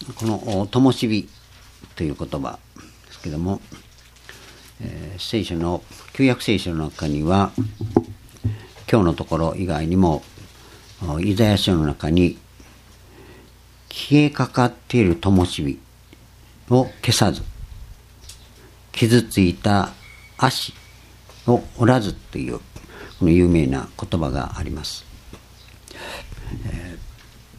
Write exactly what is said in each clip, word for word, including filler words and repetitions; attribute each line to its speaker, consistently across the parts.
Speaker 1: この灯火という言葉ですけども、えー、聖書の旧約聖書の中には今日のところ以外にもイザヤ書の中に消えかかっている灯火を消さず、傷ついた足を折らずというこの有名な言葉があります。えー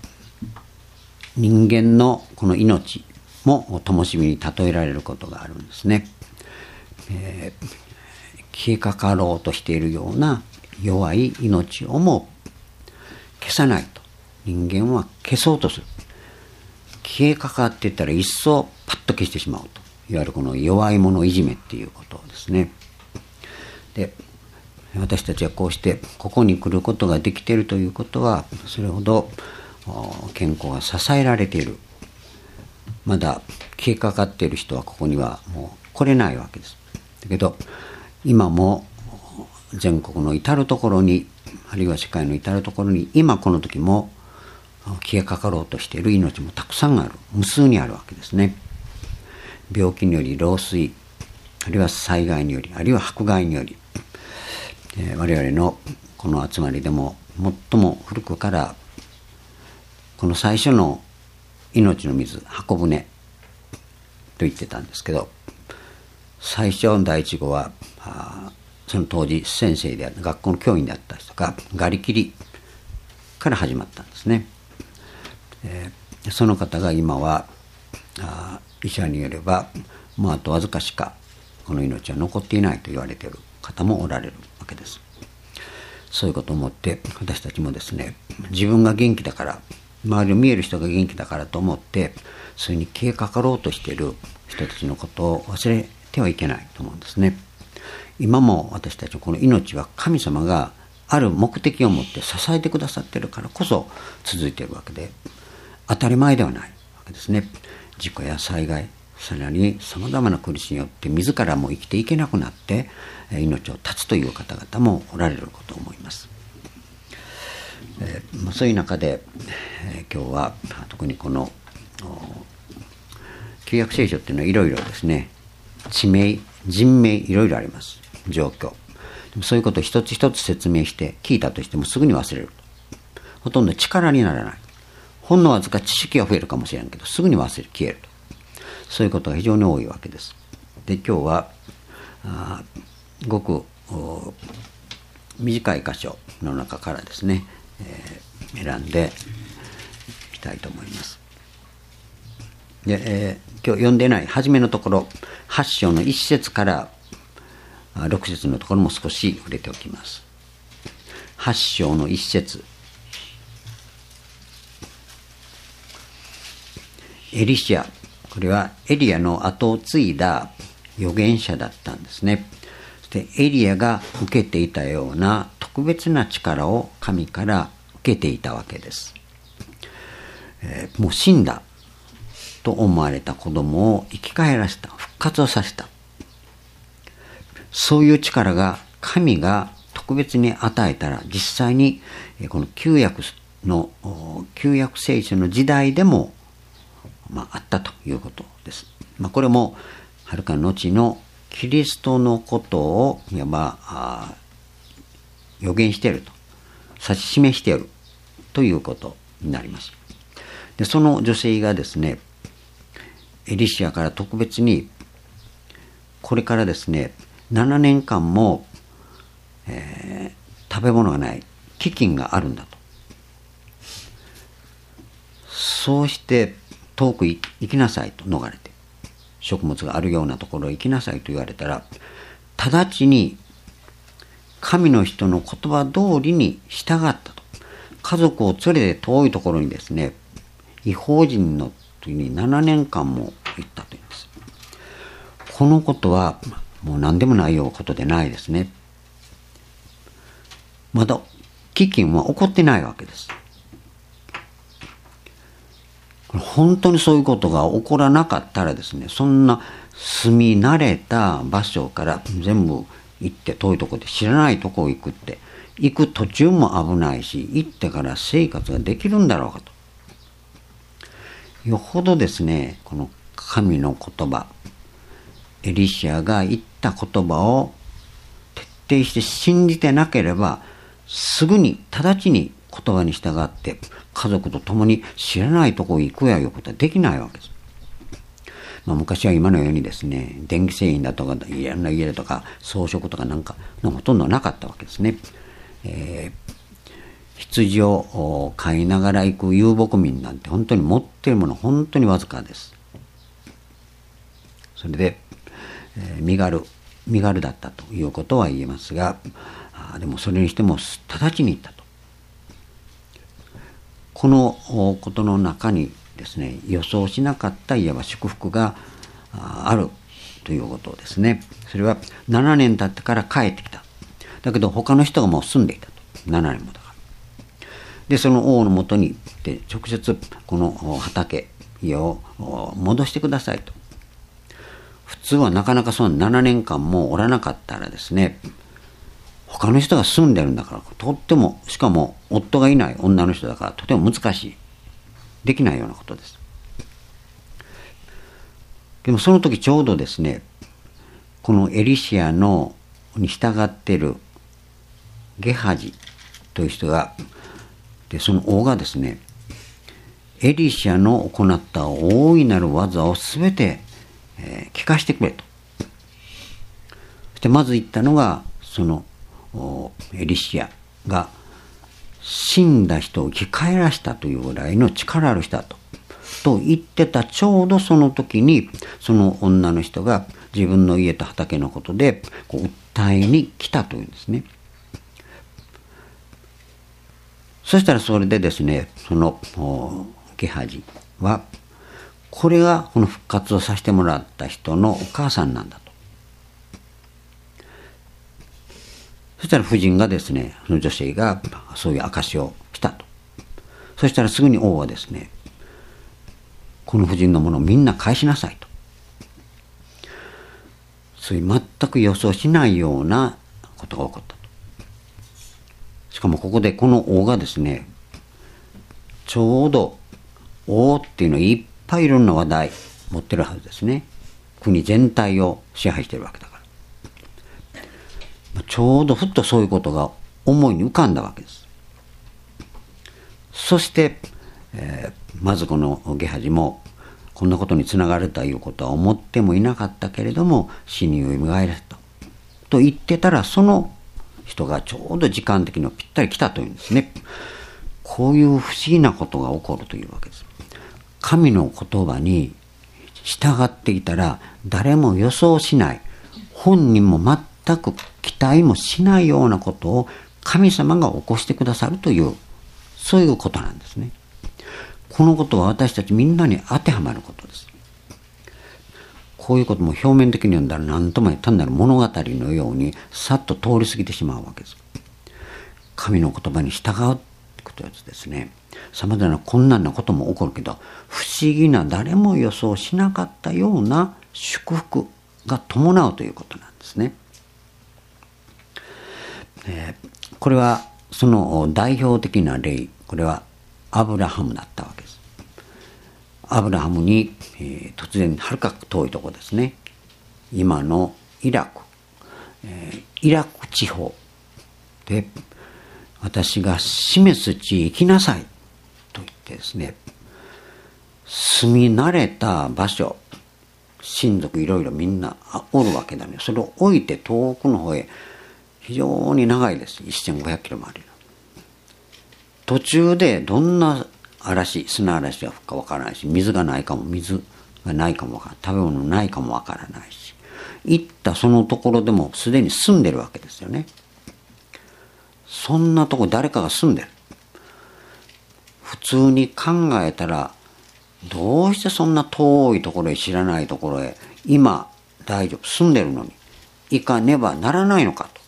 Speaker 1: 人間のこの命も灯火に例えられることがあるんですね。えー、消えかかろうとしているような弱い命をも消さないと。人間は消そうとする。消えかかっていったら一層パッと消してしまうと。いわゆるこの弱い者いじめっていうことですね。で、私たちはこうしてここに来ることができているということは、それほど健康が支えられている。まだ消えかかっている人はここにはもう来れないわけです。だけど今も全国の至るところに、あるいは世界の至るところに、今この時も消えかかろうとしている命もたくさんある。無数にあるわけですね。病気により、老衰、あるいは災害により、あるいは迫害により、えー、我々のこの集まりでも最も古くからこの最初の命の水、箱舟と言ってたんですけど、最初の第一号はその当時先生である学校の教員であった人がガリキリから始まったんですね。えー、その方が今はあ医者によればもうあとわずかしかこの命は残っていないと言われている方もおられるわけです。そういうことを思って私たちもですね、自分が元気だから、周りを見える人が元気だからと思ってそれに消えかかろうとしている人たちのことを忘れてはいけないと思うんですね。今も私たちのこの命は神様がある目的を持って支えてくださっているからこそ続いているわけで、当たり前ではないわけですね。事故や災害、さらにさまざまな苦しみによって自らも生きていけなくなって命を絶つという方々もおられることを思います。えー、そういう中で、えー、今日は特にこの旧約聖書っていうのはいろいろですね、地名、人名いろいろあります。状況、そういうことを一つ一つ説明して聞いたとしてもすぐに忘れる。ほとんど力にならない。ほんのわずか知識が増えるかもしれないけどすぐに忘れる、消えると。そういうことが非常に多いわけです。で、今日はあごく短い箇所の中からですね、えー、選んでいきたいと思います。で、えー、今日読んでない初めのところ、はち章のいち節からろく節のところも少し触れておきます。はち章のいち節、エリシア、これはエリアの後を継いだ預言者だったんですね。で、エリアが受けていたような特別な力を神から受けていたわけです。えー、もう死んだと思われた子供を生き返らせた、復活をさせた。そういう力が神が特別に与えたら、実際にこの旧約の旧約聖書の時代でも、まあ、あったということです。まあ、これもはるか後のキリストのことをいわば予言していると、指し示しているということになります。で、その女性がですね、エリシアから特別にこれからですねななねんかんも、えー、食べ物がない飢饉があるんだと。そうして遠く行きなさいと、逃れて食物があるようなところへ行きなさいと言われたら、直ちに神の人の言葉通りに従ったと。家族を連れて遠いところにですね、異邦人の時にななねんかんも行ったというんです。このことはもう何でもないようなことでないですね。まだ飢饉は起こってないわけです。本当にそういうことが起こらなかったらですね、そんな住み慣れた場所から全部行って遠いところで知らないところ行くって、行く途中も危ないし、行ってから生活ができるんだろうかと。 よほどですね、この神の言葉、エリシアが言った言葉を徹底して信じてなければ、すぐに直ちに言葉に従って家族と共に知らないところへ行くやいうことはできないわけです。まあ、昔は今のようにですね、電気製品だとかいろんな家だとか装飾とかなんかのほとんどなかったわけですね。えー羊を飼いながら行く遊牧民なんて本当に持っているもの本当にわずかです。それで、えー、身軽身軽だったということは言えますが、あでもそれにしても直ちに言ったと。このことの中にですね、予想しなかったいわば祝福があるということですね。それはななねん経ってから帰ってきた。だけど他の人がもう住んでいたと。ななねんもだから。でその王のもとに行って直接この畑家を戻してくださいと。普通はなかなかそのななねんかんもおらなかったらですね、他の人が住んでるんだからとっても、しかも夫がいない女の人だからとても難しい、できないようなことです。でもその時ちょうどですね、このエリシアのに従っているゲハジという人がで、その王がですね、エリシャの行った大いなる技をすべて、えー、聞かせてくれと。そしてまず言ったのが、そのエリシャが死んだ人を生き返らしたというぐらいの力ある人だと。と言ってたちょうどその時に、その女の人が自分の家と畑のことでこう訴えに来たというんですね。そしたらそれでですね、そのゲハジはこれがこの復活をさせてもらった人のお母さんなんだと。そしたら夫人がですね、その女性がそういう証をしたと。そしたらすぐに王はですね、この夫人のものをみんな返しなさいと。そういう全く予想しないようなことが起こったと。しかもここでこの王がですね、ちょうど王っていうのはいっぱいいろんな話題持ってるはずですね。国全体を支配してるわけだから。ちょうどふっとそういうことが思いに浮かんだわけです。そして、えー、まずこのゲハジもこんなことにつながるということは思ってもいなかったけれども、死によみがえらせたと言ってたら、その人がちょうど時間的にぴったり来たというんですね。こういう不思議なことが起こるというわけです。神の言葉に従っていたら誰も予想しない、本人も全く期待もしないようなことを神様が起こしてくださるという、そういうことなんですね。このことは私たちみんなに当てはまることです。こういうことも表面的に読んだら何とも単なる物語のようにさっと通り過ぎてしまうわけです。神の言葉に従うことですね、さまざまな困難なことも起こるけど、不思議な誰も予想しなかったような祝福が伴うということなんですね。えー、これはその代表的な例、これはアブラハムだったわけです。アブラハムに、えー、突然はるか遠いところですね、今のイラク、えー、イラク地方で、私が示す地へ行きなさいと言ってですね、住み慣れた場所、親族いろいろみんなおるわけだね。それを置いて遠くの方へ、非常に長いです。せんごひゃくキロもある。途中でどんな嵐、砂嵐が吹くかわからないし、水がないかも、水がないかもわからない、食べ物ないかもわからないし、行ったそのところでもすでに住んでるわけですよね。そんなとこ誰かが住んでる。普通に考えたら、どうしてそんな遠いところへ、知らないところへ、今大丈夫、住んでるのに行かねばならないのかと。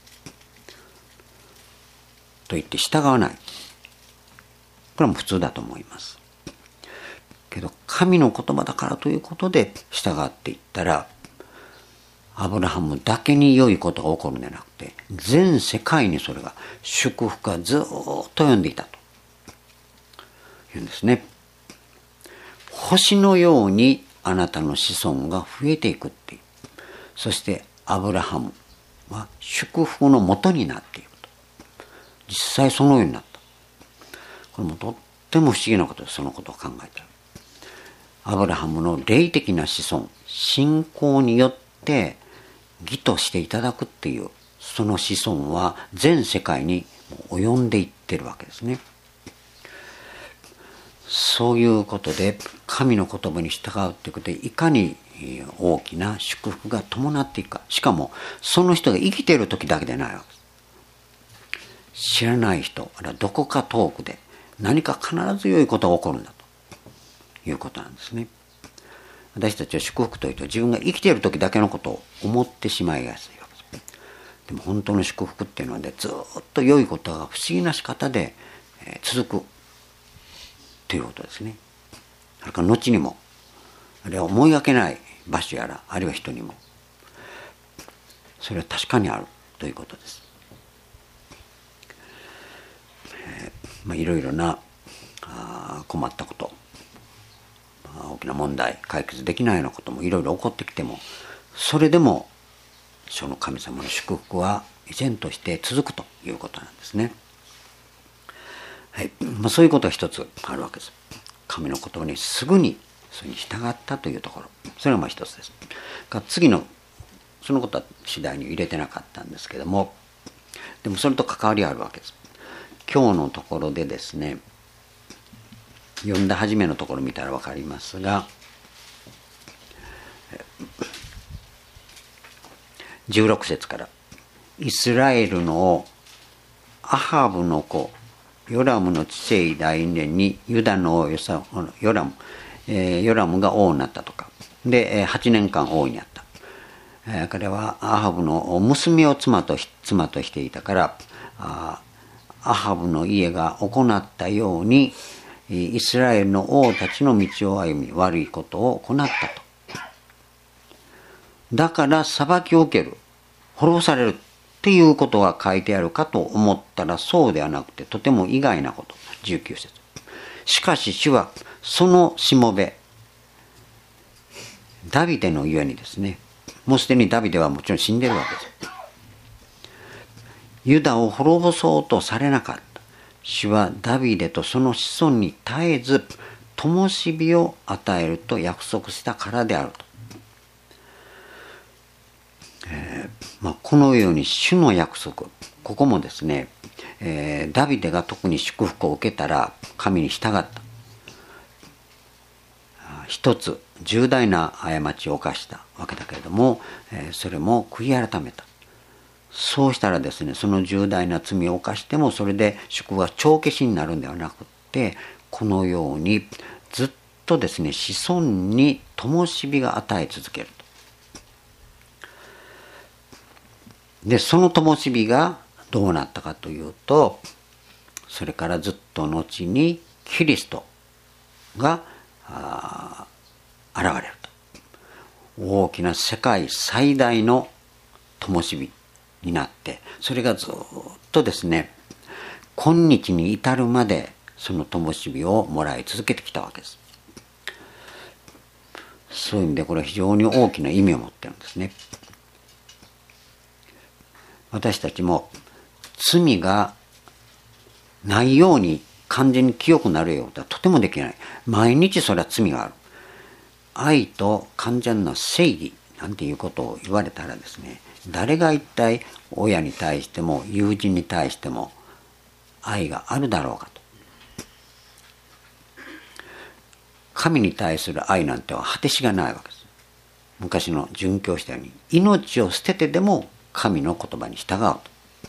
Speaker 1: と言って従わない。これも普通だと思います。けど神の言葉だからということで従っていったら、アブラハムだけに良いことが起こるんじゃなくて、全世界にそれが祝福がずっと読んでいたというんですね。 星のようにあなたの子孫が増えていくっていう。そしてアブラハムは祝福の元になっていくと。実際そのようになった。これもとっても不思議なことです。そのことを考えたら。アブラハムの霊的な子孫、信仰によって義としていただくっていう、その子孫は全世界に及んでいってるわけですね。そういうことで神の言葉に従うということで、いかに大きな祝福が伴っていくか。しかもその人が生きている時だけでないわけです。知らない人、あるいはどこか遠くで何か必ず良いことが起こるんだということなんですね。私たちは祝福というと、自分が生きている時だけのことを思ってしまいやすいわけです。でも本当の祝福っていうのはね、ずっと良いことが不思議な仕方で続くということですね。それから後にも、あるいは思いがけない場所やら、あるいは人にも、それは確かにあるということです。えーまあ、いろいろなあ困ったこと、まあ、大きな問題、解決できないようなこともいろいろ起こってきても、それでもその神様の祝福は依然として続くということなんですね。はいまあ、そういうことが一つあるわけです。神の言葉にすぐにそれに従ったというところ、それがまあ一つです。次のそのことは次第に入れてなかったんですけども、でもそれと関わりあるわけです。今日のところでですね、読んだ初めのところ見たら分かりますが、じゅうろく節からイスラエルのアハブの子ヨラムの治世だいねんにユダの王ヨラム、えー、ヨラムが王になったとかではちねんかん王になった、えー、彼はアハブの娘を妻と妻としていたから、アハブの家が行ったようにイスラエルの王たちの道を歩み悪いことを行ったと。だから裁きを受ける、滅ぼされるっていうことが書いてあるかと思ったら、そうではなくてとても意外なこと。じゅうきゅう節。しかし主はそのしもべダビデのゆえにですね、もうすでにダビデはもちろん死んでるわけです。ユダを滅ぼそうとされなかった。主はダビデとその子孫に絶えず灯火を与えると約束したからであると。えーまあ、このように主の約束、ここもですね、えー、ダビデが特に祝福を受けたら神に従った。一つ重大な過ちを犯したわけだけれども、えー、それも悔い改めた。そうしたらですね、その重大な罪を犯してもそれで祝福が帳消しになるんではなくって、このようにずっとですね、子孫に灯火が与え続けると。で、その灯火がどうなったかというと、それからずっと後にキリストが現れると。大きな世界最大の灯火になって、それがずっとですね、今日に至るまでその灯火をもらい続けてきたわけです。そういう意味でこれは非常に大きな意味を持っているんですね。私たちも罪がないように完全に清くなるようとはとてもできない。毎日それは罪がある。愛と完全な正義なんていうことを言われたらですね、誰が一体親に対しても友人に対しても愛があるだろうかと。神に対する愛なんては果てしがないわけです。昔の殉教したように命を捨ててでも神の言葉に従うと。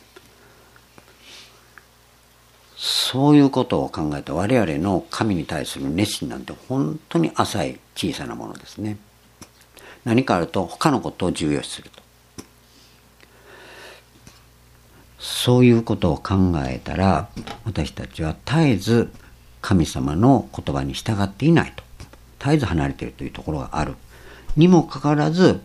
Speaker 1: そういうことを考えた我々の神に対する熱心なんて本当に浅い小さなものですね。何かあると他のことを重要視すると。そういうことを考えたら、私たちは絶えず神様の言葉に従っていないと。絶えず離れているというところがあるにもかかわらず、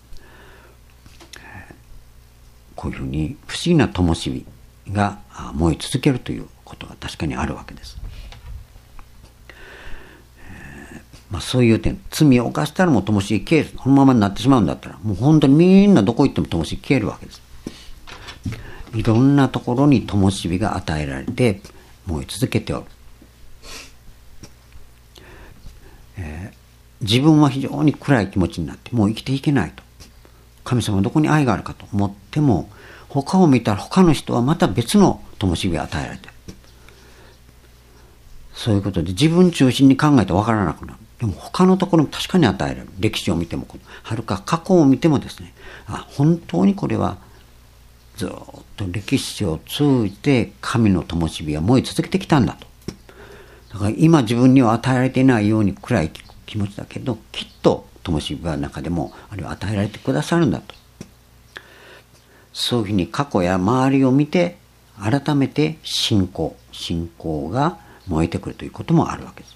Speaker 1: こういうふうに不思議な灯火が燃え続けるということが確かにあるわけです。 まあ、そういう点、罪を犯したらもう灯火消える。このままになってしまうんだったら、もう本当にみんなどこ行っても灯火消えるわけです。いろんなところに灯火が与えられて燃え続けておる。えー、自分は非常に暗い気持ちになってもう生きていけないと。神様はどこに愛があるかと思っても、他を見たら他の人はまた別の灯火を与えられている。そういうことで自分中心に考えて分からなくなる。でも他のところも確かに与えられる。歴史を見ても、はるか過去を見てもですね、あ、本当にこれはずっと歴史を通じて神の灯火が燃え続けてきたんだと。だから今自分には与えられていないように暗い気持ちだけど、きっと灯火の中でもあれは与えられてくださるんだと。そういうふうに過去や周りを見て改めて信仰信仰が燃えてくるということもあるわけです。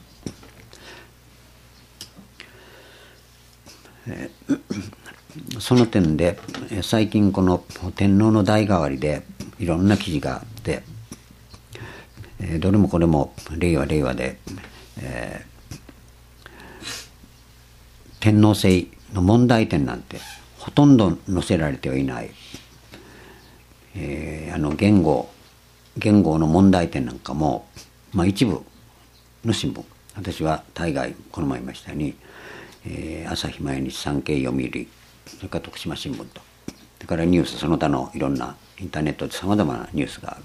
Speaker 1: えー、その点で最近この天皇の代替わりでいろんな記事があって、えー、どれもこれも令和令和で、えー、天皇制の問題点なんてほとんど載せられてはいない。えー、あの言語言語の問題点なんかも、まあ、一部の新聞、私は大概この前言いましたように、えー、朝日毎日産経読売、それから徳島新聞と、それからニュースその他のいろんなインターネットでさまざまなニュースがある。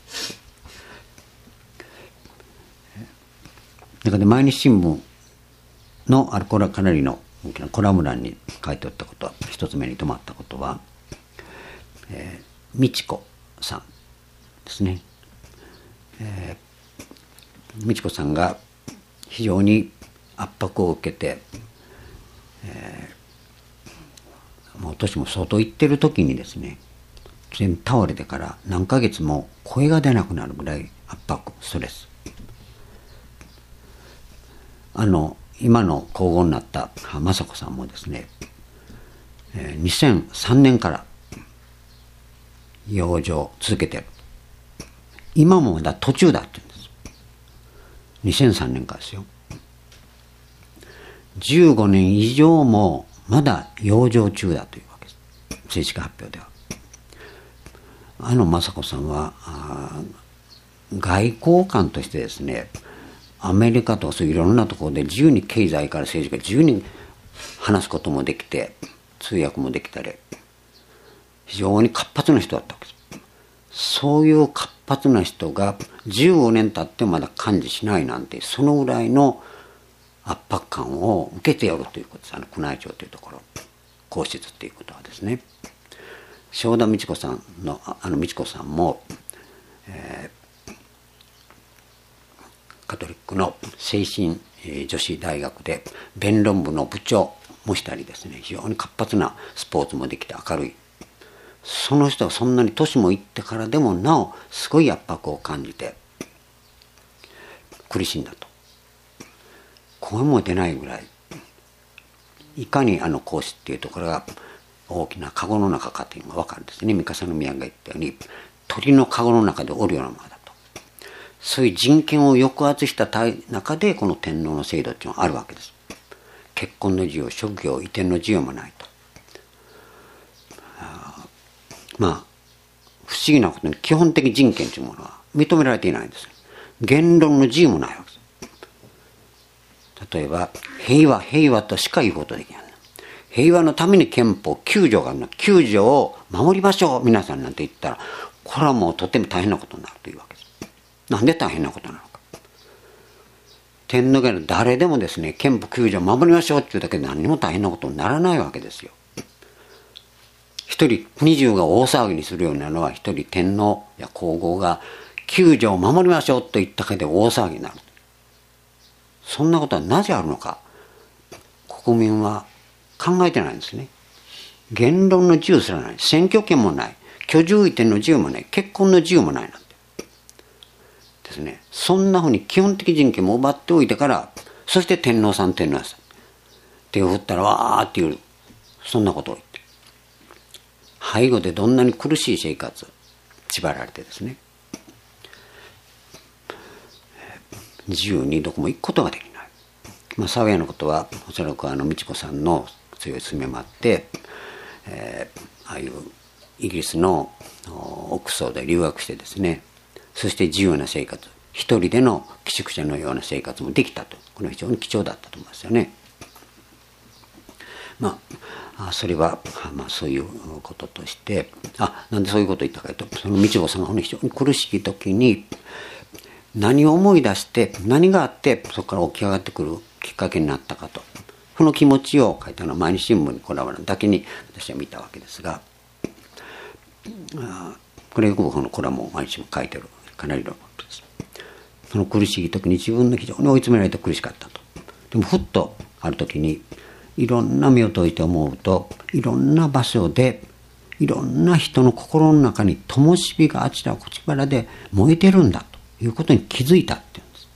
Speaker 1: だから毎日新聞のあるこれはかなりの大きなコラム欄に書いておったことは、一つ目に留まったことは、えー、美智子さんですね。えー、美智子さんが非常に圧迫を受けて、えー、もう年も相当いってる時にですね、全倒れてから何ヶ月も声が出なくなるぐらい圧迫、ストレス。あの今の皇后になった雅子さんもですね、えー、にせんさんねんから養生続けてる。今もまだ途中だって言うんです。にせんさんねんからですよ。じゅうごねん以上もまだ養生中だというわけです。正式発表では。あの雅子さんは外交官としてですね、アメリカとかそういういろんなところで自由に経済から政治から自由に話すこともできて、通訳もできたり、非常に活発な人だったわけです。そういう活発な人がじゅうごねん経ってもまだ幹事しないなんて、そのぐらいの圧迫感を受けてやるということです。あの宮内庁というところ、皇室っていうことはですね。正田美智子さんのあの美智子さんも、えー、カトリックの聖心女子大学で弁論部の部長もしたりですね、非常に活発なスポーツもできて明るい。その人がそんなに年もいってからでもなおすごい圧迫を感じて苦しんだと。声も出ないぐらい、いかにあの皇室っていうところが大きなカゴの中かというのが分かるんですね。三笠宮が言ったように鳥のカゴの中でおるようなものだと。そういう人権を抑圧した中でこの天皇の制度っていうのはあるわけです。結婚の自由、職業、移転の自由もないと。まあ不思議なことに基本的人権というものは認められていないんです。言論の自由もないわけです。例えば平和平和としか言うことできない。平和のために憲法きゅうじょうがあるの、きゅうじょうを守りましょう皆さんなんて言ったら、これはもうとても大変なことになるというわけです。なんで大変なことなのか。天皇家の誰でもですね、憲法きゅうじょうを守りましょうっていうだけで何にも大変なことにならないわけですよ。一人国中が大騒ぎにするようなのは、一人天皇や皇后がきゅうじょうを守りましょうと言っただけで大騒ぎになる。そんなことはなぜあるのか、国民は考えてないんですね。言論の自由すらない、選挙権もない、居住移転の自由もない、結婚の自由もないなんてですね。そんなふうに基本的人権も奪っておいてから、そして天皇さん天皇さん手を振ったらわーっていう、そんなことを言って、背後でどんなに苦しい生活縛られてですね、自由にどこも行くことができない。 まあ、沢屋のことはおそらくあの美智子さんの強い勧めもあって、えー、ああいうイギリスのオックスフォードで留学してですね、そして自由な生活、一人での寄宿舎のような生活もできたと。これは非常に貴重だったと思いますよね。まあ、それは、まあ、そういうこととして、あ、なんでそういうことを言ったかというと、その美智子さんが非常に苦しい時に何を思い出して何があってそこから起き上がってくるきっかけになったかと、その気持ちを書いたのは毎日新聞にこだわるだけに私は見たわけですが、これよく僕のコラムを毎日も書いてるかなりのことです。その苦しい時に自分の非常に追い詰められて苦しかったと。でもふっとある時にいろんな目を閉じて思うと、いろんな場所でいろんな人の心の中に灯火があちらこちらで燃えてるんだということに気づいたっていうんです。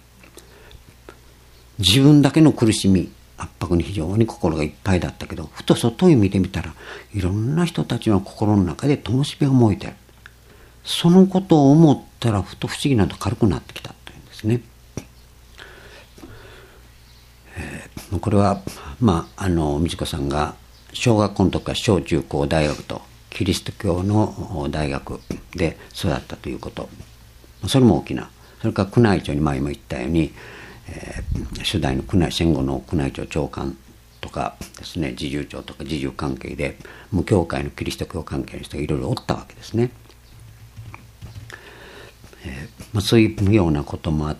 Speaker 1: 自分だけの苦しみ圧迫に非常に心がいっぱいだったけど、ふと外を見てみたらいろんな人たちの心の中で灯火が燃えてる。そのことを思ったらふと不思議なと軽くなってきたというんですね。えー、これはまああの美智子さんが小学校の時から小中高大学とキリスト教の大学で育ったということ、それも大きな。それから宮内庁に前も言ったように、えー、初代の宮内戦後の宮内庁長官とかですね、侍従長とか侍従関係で無教会のキリスト教関係の人がいろいろおったわけですね。えーまあ、そういうようなこともあって、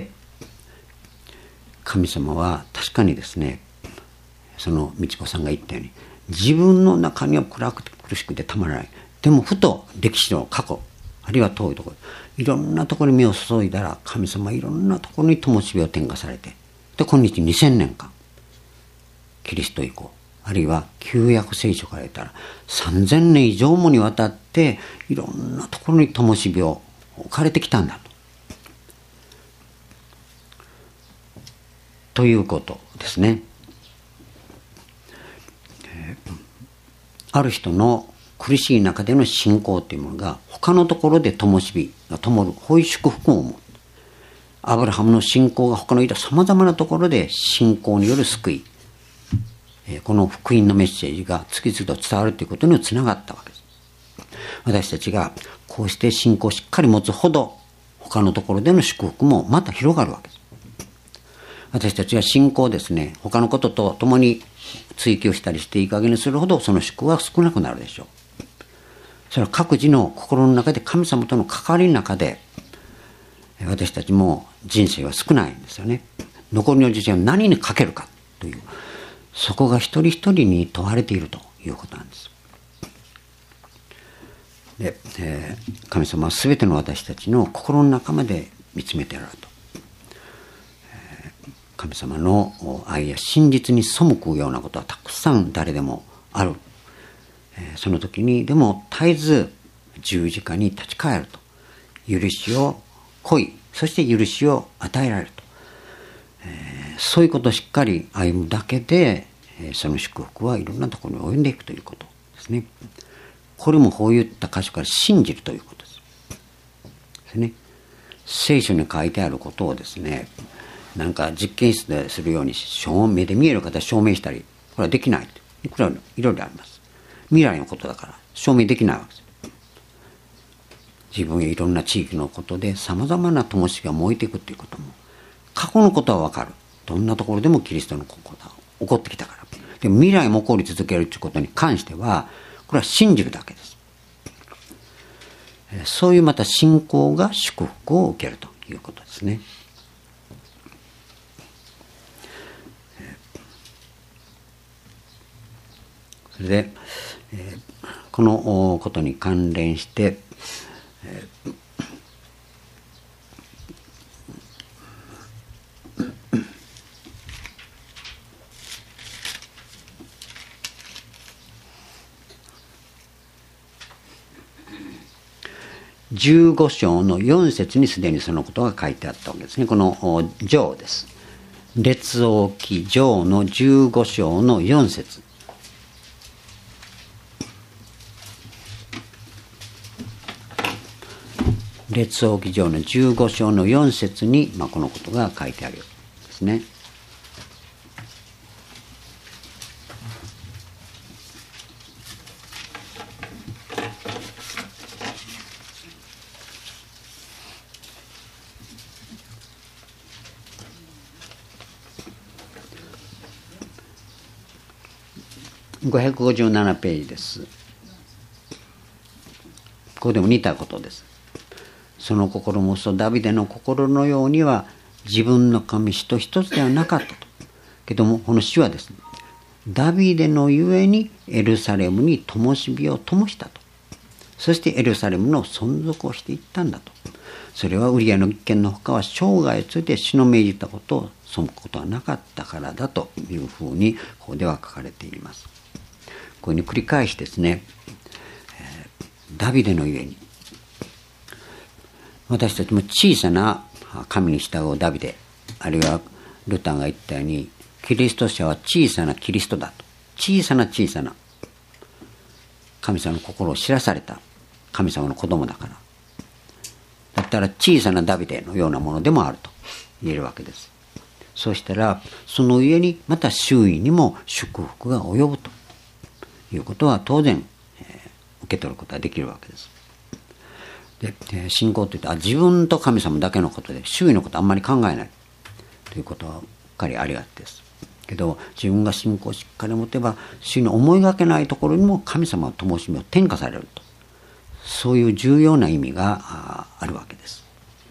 Speaker 1: 神様は確かにですね、その美智子さんが言ったように自分の中には暗くて苦しくてたまらない。でもふと歴史の過去あるいは遠いところいろんなところに目を注いだら、神様はいろんなところに灯火を点火されて、で今日にせんねんかんキリスト以降あるいは旧約聖書から言ったらさんぜんねん以上もにわたっていろんなところに灯火を置かれてきたんだとということですね。ある人の苦しい中での信仰というものが他のところで灯火が灯る、こういう祝福を思う。アブラハムの信仰が他のさまざまなところで信仰による救い、この福音のメッセージが次々と伝わるということにつながったわけです。私たちがこうして信仰をしっかり持つほど他のところでの祝福もまた広がるわけです。私たちが信仰をですね、他のことと共に追求したりしていい加減にするほどその祝福は少なくなるでしょう。それは各自の心の中で神様との関わりの中で私たちも人生は少ないんですよね。残りの人生は何にかけるかという、そこが一人一人に問われているということなんです。で、えー、神様は全ての私たちの心の中まで見つめていると。神様の愛や真実に背くようなことはたくさん誰でもある。その時にでも絶えず十字架に立ち返ると、許しを乞い、そして許しを与えられると、そういうことをしっかり歩むだけでその祝福はいろんなところに及んでいくということですね。これもこういった箇所から信じるということですですね。聖書に書いてあることをですね、なんか実験室でするように証明で見える形証明したり、これはできない。いくらいろいろあります。未来のことだから証明できないわけです。自分やいろんな地域のことでさまざまな灯火が燃えていくということも、過去のことは分かる。どんなところでもキリストのことが起こってきたから。でも未来も起こり続けるということに関しては、これは信じるだけです。そういうまた信仰が祝福を受けるということですね。それで、えー、このことに関連して、えーじゅうご章のよん節にすでにそのことが書いてあったわけですね。この上です。列王記上のじゅうご章のよん節。列王記上のじゅうご章のよん節に、まあ、このことが書いてあるんですね。 ごひゃくごじゅうななページです。ここでも似たことです。その心もそうダビデの心のようには自分の神使徒一つではなかったと。けどもこの詩はですね、ダビデのゆえにエルサレムに灯火を灯したと。そしてエルサレムの存続をしていったんだと。それはウリアの一件のほかは生涯について死の命じたことを背くことはなかったからだというふうにここでは書かれています。こういうふうに繰り返しですね、えー、ダビデのゆえに、私たちも小さな神に従うダビデ、あるいはルターが言ったようにキリスト者は小さなキリストだと。小さな小さな神様の心を知らされた神様の子供だから。だったら小さなダビデのようなものでもあると言えるわけです。そうしたらその上にまた周囲にも祝福が及ぶということは当然、えー、受け取ることができるわけです。で、えー、信仰というとあ自分と神様だけのことで周囲のことあんまり考えないということはしっかりありがちです。けど自分が信仰をしっかり持てば周囲に思いがけないところにも神様の灯火を点火されると、そういう重要な意味があるわけです。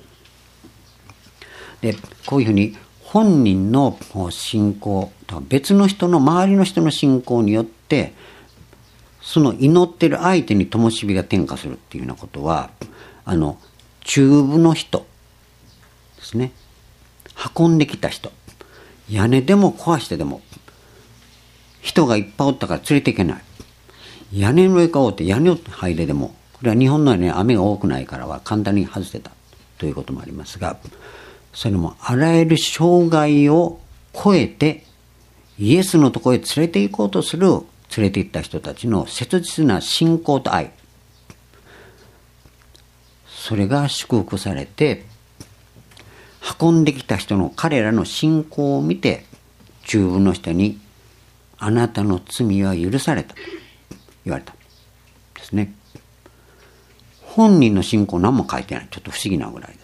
Speaker 1: でこういうふうに本人の信仰とは別の人の周りの人の信仰によってその祈っている相手に灯火が点火するっていうようなことはあの中部の人ですね、運んできた人、屋根でも壊してでも人がいっぱいおったから連れていけない、屋根の上からおって屋根を剥いででも、これは日本のように雨が多くないからは簡単に外せたということもありますが、それもあらゆる障害を超えてイエスのところへ連れて行こうとする連れて行った人たちの切実な信仰と愛、それが祝福されて運んできた人の彼らの信仰を見て中部の人にあなたの罪は許されたと言われたですね。本人の信仰何も書いてない、ちょっと不思議なぐらいです。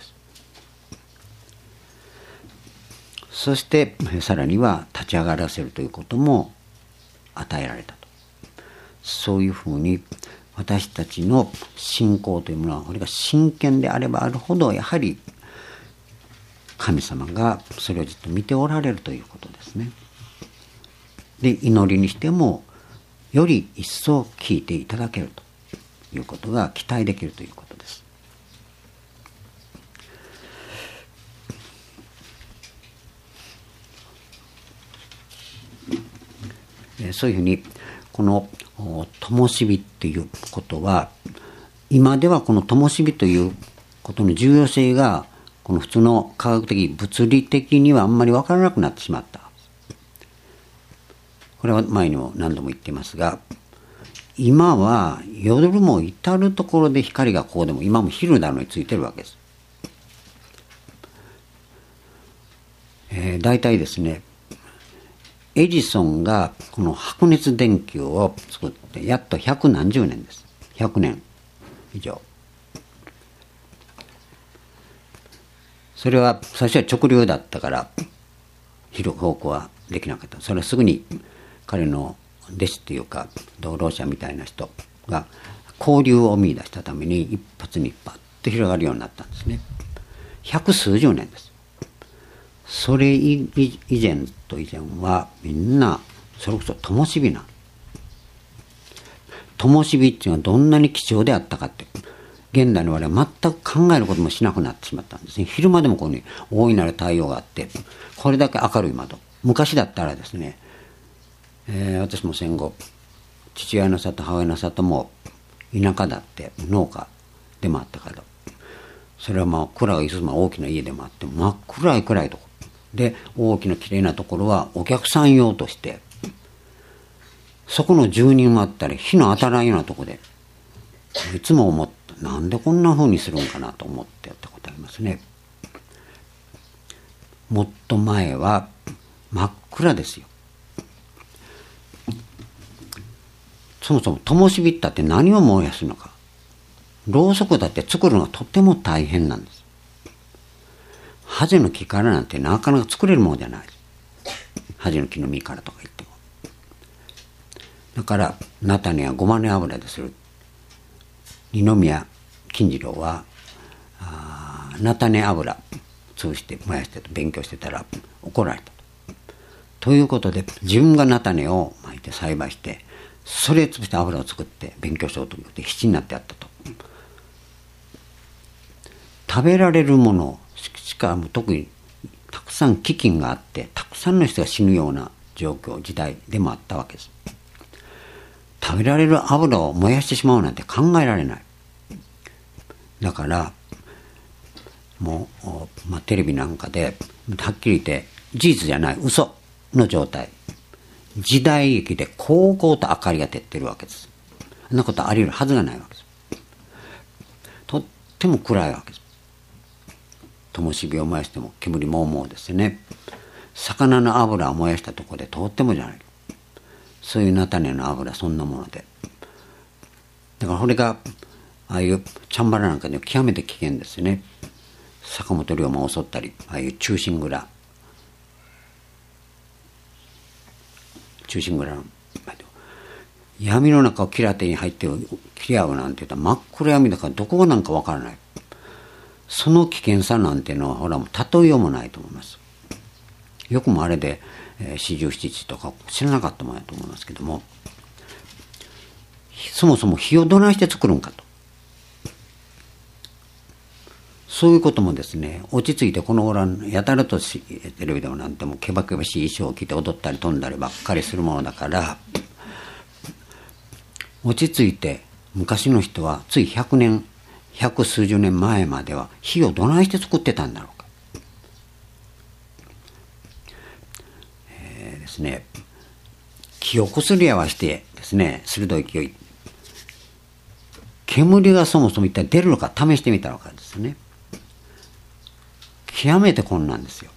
Speaker 1: そしてさらには立ち上がらせるということも与えられたと。そういうふうに私たちの信仰というものはこれが真剣であればあるほどやはり神様がそれをじっと見ておられるということですね。で祈りにしてもより一層聞いていただけるということが期待できるということです。そういうふうにこの灯火っていうことは今ではこの灯火ということの重要性がこの普通の科学的物理的にはあんまり分からなくなってしまった。これは前にも何度も言っていますが、今は夜も至るところで光がこうでも今も昼なのについてるわけです。えー、大体ですねエジソンがこの白熱電球を作ってやっと百何十年です。ひゃくねん以上。それは最初は直流だったから広く方向はできなかった。それはすぐに彼の弟子っていうか同労者みたいな人が交流を見出したために一発にパッと広がるようになったんですね。百数十年です。それ以前と以前はみんなそれこそ灯火な灯火っていうのはどんなに貴重であったかって現代の我々は全く考えることもしなくなってしまったんですね。昼間でもこういう大いなる太陽があってこれだけ明るい窓、昔だったらですね、えー、私も戦後父親の里母親の里も田舎だって農家でもあったから、それはまあ蔵がいつも大きな家でもあって真っ暗い暗いとこで大きな綺麗なところはお客さん用としてそこの住人もあったり火の当たらんようなとこでいつも思ったなんでこんな風にするんかなと思ってやったことありますね。もっと前は真っ暗ですよ。そもそも灯火ったって何を燃やすのか、ろうそくだって作るのがとても大変なんです。ハゼの木からなんてなかなか作れるものじゃないです。ハゼの木の実からとか言っても。 だから菜種はごまの油でする。二宮金次郎は菜種油通して燃やしてと勉強してたら怒られたということで、自分が菜種を巻いて栽培してそれを潰して油を作って勉強しようと思って必死になってやったと。食べられるものしかも特にたくさん飢饉があってたくさんの人が死ぬような状況時代でもあったわけです。食べられる油を燃やしてしまうなんて考えられない。だからもう、まあ、テレビなんかではっきり言って事実じゃない嘘の状態、時代劇でこうこうと明かりが照ってるわけです。そんなことあり得るはずがないわけです。とっても暗いわけです。灯火を燃やしても煙もうもうですよね。魚の油を燃やしたところでとってもじゃない。そういう菜種の油そんなもので、だからこれがああいうチャンバラなんかで極めて危険ですね。坂本龍馬を襲ったり、ああいう忠臣蔵忠臣蔵の闇の中をキラテに入って切り合うなんて言ったら真っ暗闇だからどこがなんかわからない。その危険さなんていうのはほらもう例えようもないと思います。よくもあれで四十七士とか知らなかったもんやと思いますけども、そもそも火をどないして作るんかと、そういうこともですね、落ち着いてこの頃やたらとテレビでもなんてもけばけばしい衣装を着て踊ったり飛んだりばっかりするものだから、落ち着いて昔の人はついひゃくねん百数十年前までは火をどないして作ってたんだろうか。えー、ですね、木をこすり合わせてですね、鋭い勢い煙がそもそも一体出るのか試してみたのかですね。極めて困難ですよ。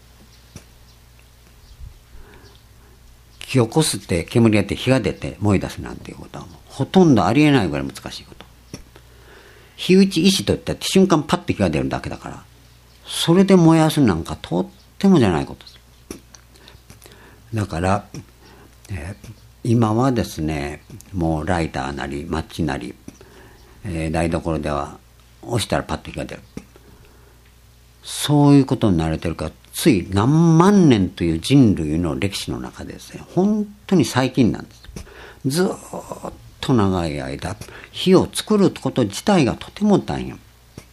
Speaker 1: 木をこすって煙が出て火が出て燃え出すなんていうことはもうほとんどありえないぐらい難しいこと。火打ち石といったって瞬間パッと火が出るだけだから、それで燃やすなんかとってもじゃないことです。だから、えー、今はですね、もうライターなりマッチなり、えー、台所では押したらパッと火が出る。そういうことに慣れてるから、つい何万年という人類の歴史の中でですね、本当に最近なんです。ずーっと長い間火を作ること自体がとても大変。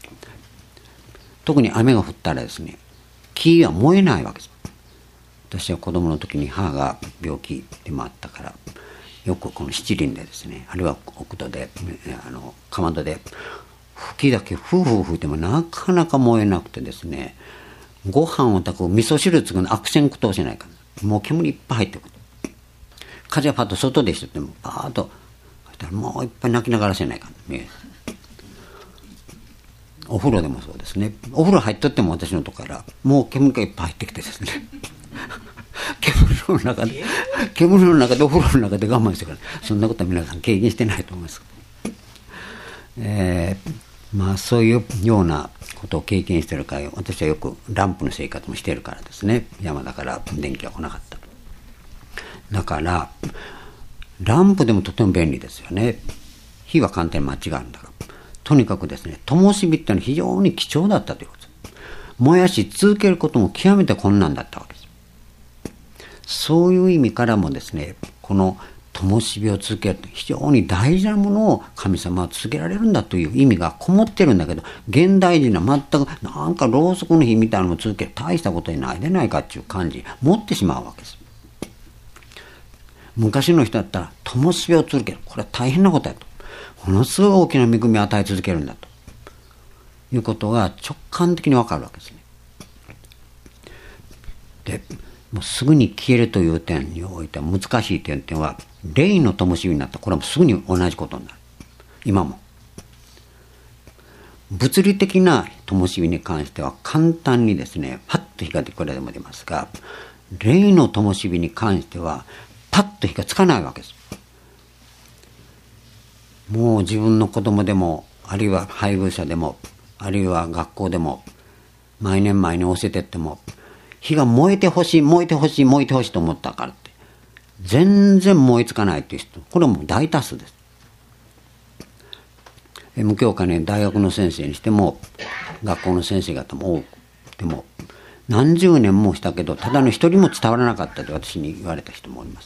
Speaker 1: 特に雨が降ったらですね、木は燃えないわけです。私は子供の時に母が病気でもあったから、よくこの七輪でですね、あるいは奥戸であのかまどで吹きだけフーフー吹いてもなかなか燃えなくてですね、ご飯を炊く味噌汁作るの悪戦苦闘しないから、もう煙いっぱい入ってくる。風がパッと外でしててもパーッともういっぱい泣きながらせないかん、ね、お風呂でもそうですね。お風呂入っとっても私のとこからもう煙がいっぱい入ってきてですね煙の中で煙の中でお風呂の中で我慢してから、そんなことは皆さん経験してないと思います。えー、まあそういうようなことを経験しているから、私はよくランプの生活もしているからですね。山だから電気は来なかった。だからランプでもとても便利ですよね。火は簡単に間違うんだから。とにかくですね、灯火ってのは非常に貴重だったということです。燃やし続けることも極めて困難だったわけです。そういう意味からもですね、この灯火を続けると非常に大事なものを神様は続けられるんだという意味がこもってるんだけど、現代人は全くなんかろうそくの火みたいなのを続ける大したことにないでないかっていう感じ持ってしまうわけです。昔の人だったら灯火を続ける、これは大変なことだと、ものすごい大きな恵みを与え続けるんだということが直感的に分かるわけですね。でもうすぐに消えるという点においては難しい点っていうのは、霊の灯火になったらこれはもうすぐに同じことになる。今も物理的な灯火に関しては簡単にですね、パッと火がいくらでも出ますが、霊の灯火に関してはパッと火がつかないわけです。もう自分の子供でも、あるいは配偶者でも、あるいは学校でも、毎年毎年教えてっても、火が燃えてほしい燃えてほしい燃えてほしいと思ったからって全然燃えつかないという人、これはもう大多数です。無教科ね、大学の先生にしても学校の先生方も多くても何十年もしたけどただの一人も伝わらなかったと私に言われた人もおります。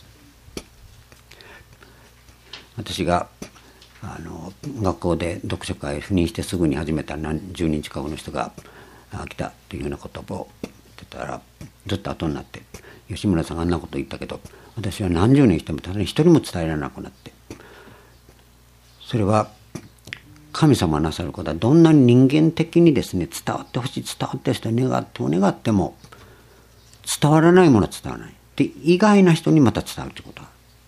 Speaker 1: 私があの学校で読書会赴任してすぐに始めた何十人近くの人が来たというような言葉を言ってたら、ずっと後になって吉村さんがあんなこと言ったけど私は何十年してもただに一人も伝えられなくなって、それは神様がなさることはどんなに人間的にですね伝わってほしい、伝わってほしいと願っても願っても伝わらないものは伝わらないで、意外な人にまた伝わるということは、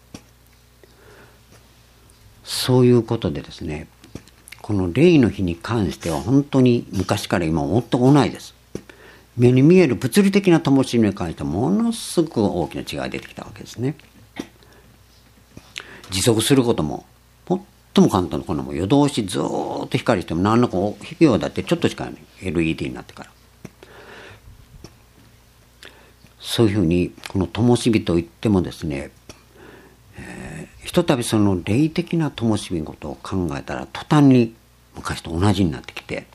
Speaker 1: そういうことでですね、この霊の日に関しては本当に昔から今も全く同じです。目に見える物理的な灯火に関してはものすごく大きな違いが出てきたわけですね。持続することも最も簡単なこのも夜通しずーっと光しても何らか費用だってちょっとしかない、 エルイーディー になってから。そういうふうにこの灯火といってもですね、えー、ひとたびその霊的な灯火のことを考えたら途端に昔と同じになってきて、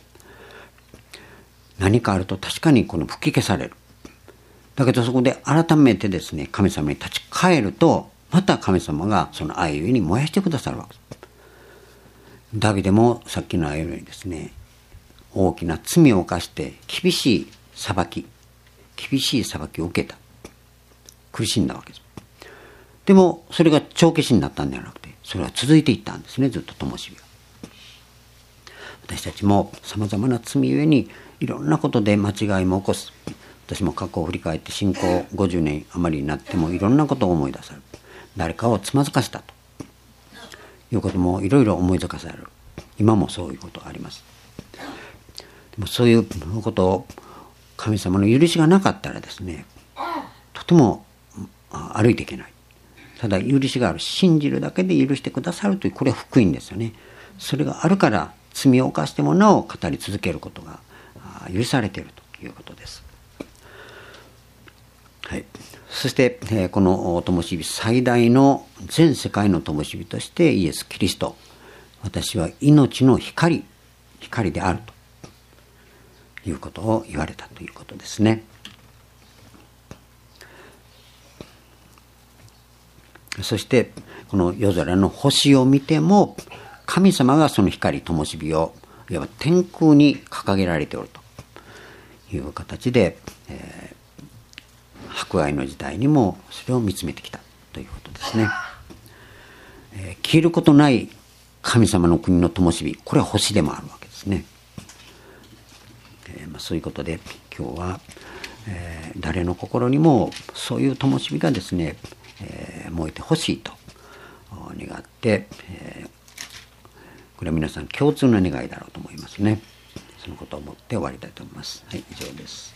Speaker 1: 何かあると確かにこの吹き消される。だけどそこで改めてですね神様に立ち返るとまた神様がその愛ゆえに燃やしてくださるわけです。ダビデもさっきのようにですね、大きな罪を犯して厳しい裁き厳しい裁きを受けた、苦しんだわけです。でもそれが帳消しになったんではなくて、それは続いていったんですね、ずっと灯火が。私たちもさまざまな罪ゆえにいろんなことで間違いも起こす。私も過去を振り返って信仰ごじゅうねん余りになってもいろんなことを思い出される。誰かをつまずかせたということもいろいろ思い出される。今もそういうことがあります。でもそういうことを神様の許しがなかったらですね、とても歩いていけない。ただ許しがある、信じるだけで許してくださるという、これは福音ですよね。それがあるから罪を犯してもなお語り続けることが許されているということです。はい、そして、えー、この灯火最大の全世界の灯火としてイエス・キリスト、私は命の光光であるということを言われたということですね。そしてこの夜空の星を見ても神様がその光灯火をいわば天空に掲げられておるという形で、えー迫害の時代にもそれを見つめてきたということですね。えー、消えることない神様の国の灯火、これは星でもあるわけですね。えーまあ、そういうことで今日は、えー、誰の心にもそういう灯火がですね、えー、燃えてほしいと願って、えー、これは皆さん共通の願いだろうと思いますね。そのことを思って終わりたいと思います。はい、以上です。